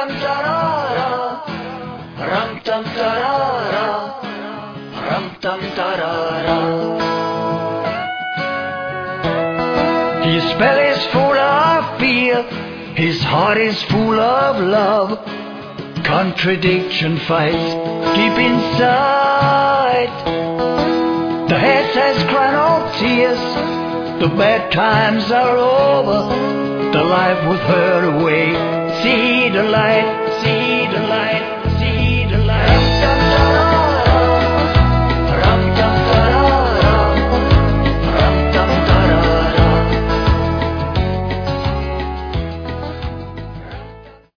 tum tarara, rum tum tarara, rum tum tarara. His belly's full of fear, his heart is full of love. Contradiction fights deep inside. The head says cry no tears, the bad times are over, the life with her away. See the light, see the light.